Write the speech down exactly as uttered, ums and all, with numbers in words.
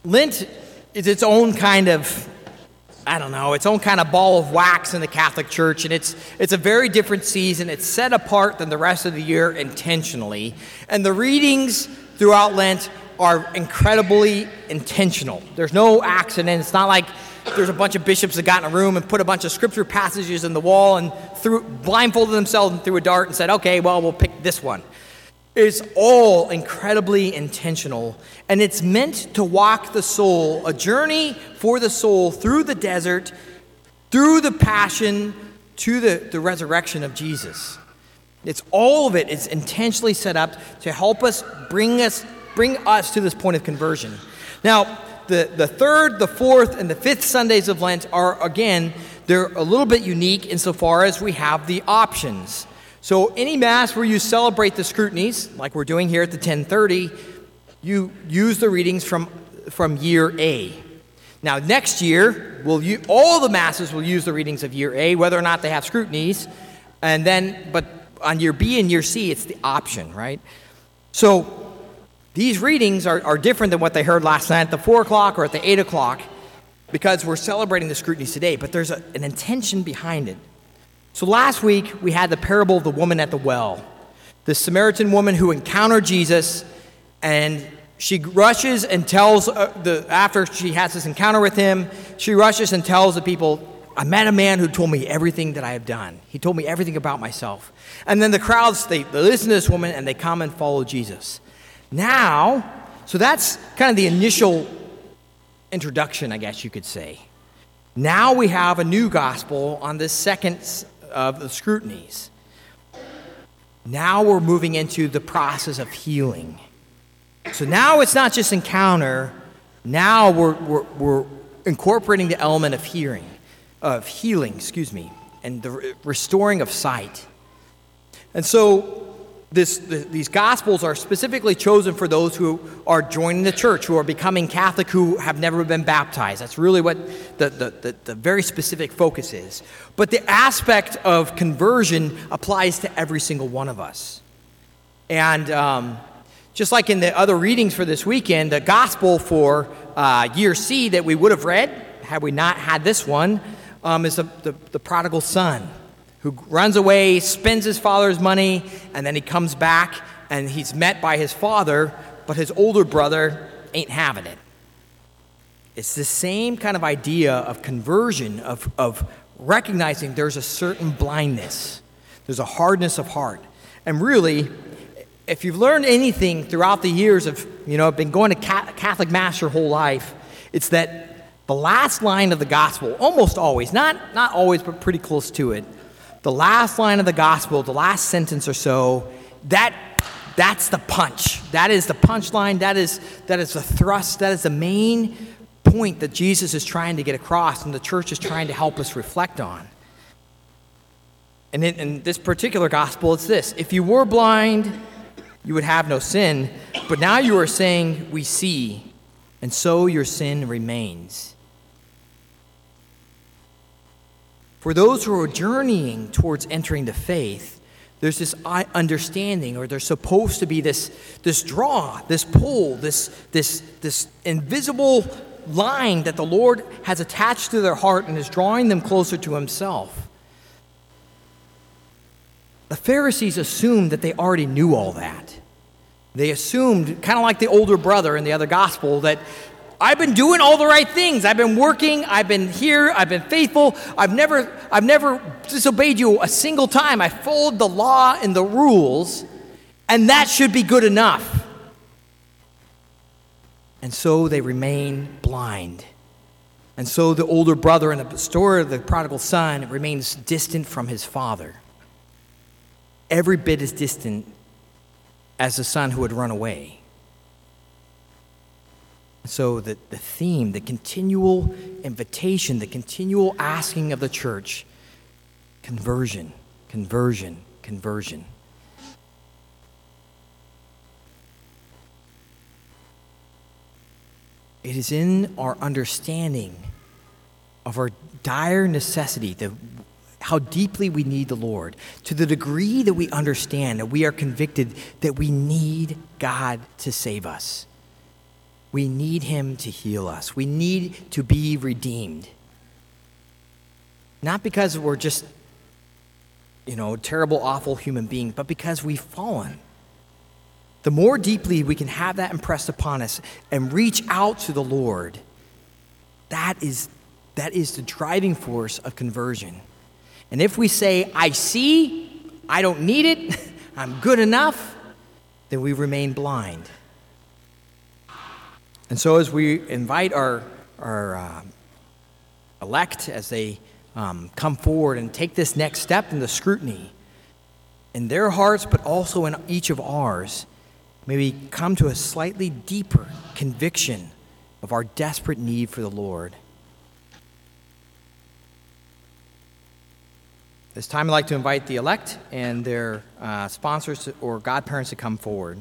Lent is its own kind of, I don't know, its own kind of ball of wax in the Catholic Church, and it's it's a very different season. It's set apart than the rest of the year intentionally, and the readings throughout Lent are incredibly intentional. There's no accident. It's not like there's a bunch of bishops that got in a room and put a bunch of scripture passages in the wall and threw, blindfolded themselves and threw a dart and said, okay, well, we'll pick this one. It's all incredibly intentional, and it's meant to walk the soul, a journey for the soul through the desert, through the passion, to the, the resurrection of Jesus. It's all of it is intentionally set up to help us bring us bring us to this point of conversion. Now, the, the third, the fourth, and the fifth Sundays of Lent are, again, they're a little bit unique insofar as we have the options. So any Mass where you celebrate the scrutinies, like we're doing here at the ten thirty, you use the readings from, from year A. Now, next year, we'll u- all the Masses will use the readings of year A, whether or not they have scrutinies. And then, but on year B and year C, it's the option, right? So these readings are, are different than what they heard last night at the four o'clock or at the eight o'clock because we're celebrating the scrutinies today, but there's a, an intention behind it. So last week, we had the parable of the woman at the well, the Samaritan woman who encountered Jesus, and she rushes and tells, uh, the after she has this encounter with him, she rushes and tells the people, I met a man who told me everything that I have done. He told me everything about myself. And then the crowds, they, they listen to this woman, and they come and follow Jesus. Now, so that's kind of the initial introduction, I guess you could say. Now we have a new gospel on this second of the scrutinies. Now we're moving into the process of healing. So now it's not just encounter. Now we're we're, we're incorporating the element of hearing, of healing, excuse me, and the re- restoring of sight. And so This, the, these Gospels are specifically chosen for those who are joining the church, who are becoming Catholic, who have never been baptized. That's really what the, the, the, the very specific focus is. But the aspect of conversion applies to every single one of us. And um, just like in the other readings for this weekend, the Gospel for uh, year C that we would have read, had we not had this one, um, is the, the, the prodigal son, who runs away, spends his father's money, and then he comes back, and he's met by his father, but his older brother ain't having it. It's the same kind of idea of conversion, of, of recognizing there's a certain blindness. There's a hardness of heart. And really, if you've learned anything throughout the years of, you know, been going to Catholic Mass your whole life, it's that the last line of the gospel, almost always, not, not always, but pretty close to it, the last line of the gospel, the last sentence or so, that that's the punch. That is the punchline. That is that is the thrust. That is the main point that Jesus is trying to get across and the church is trying to help us reflect on. And in, in this particular gospel, it's this. If you were blind, you would have no sin, but now you are saying, we see, and so your sin remains. For those who are journeying towards entering the faith, there's this understanding, or there's supposed to be this, this draw, this pull, this, this, this invisible line that the Lord has attached to their heart and is drawing them closer to himself. The Pharisees assumed that they already knew all that. They assumed, kind of like the older brother in the other gospel, that I've been doing all the right things. I've been working. I've been here. I've been faithful. I've never, I've never disobeyed you a single time. I followed the law and the rules, and that should be good enough. And so they remain blind. And so the older brother in the story of the prodigal son remains distant from his father. Every bit as distant as the son who had run away. So the, the theme, the continual invitation, the continual asking of the church, conversion, conversion, conversion. It is in our understanding of our dire necessity, the, how deeply we need the Lord, to the degree that we understand, that we are convicted that we need God to save us. We need him to heal us. We need to be redeemed. Not because we're just, you know, terrible, awful human beings, but because we've fallen. The more deeply we can have that impressed upon us and reach out to the Lord, that is, that is the driving force of conversion. And if we say, I see, I don't need it, I'm good enough, then we remain blind. And so as we invite our, our uh, elect, as they um, come forward and take this next step in the scrutiny, in their hearts, but also in each of ours, may we come to a slightly deeper conviction of our desperate need for the Lord. This time I'd like to invite the elect and their uh, sponsors to, or godparents to come forward.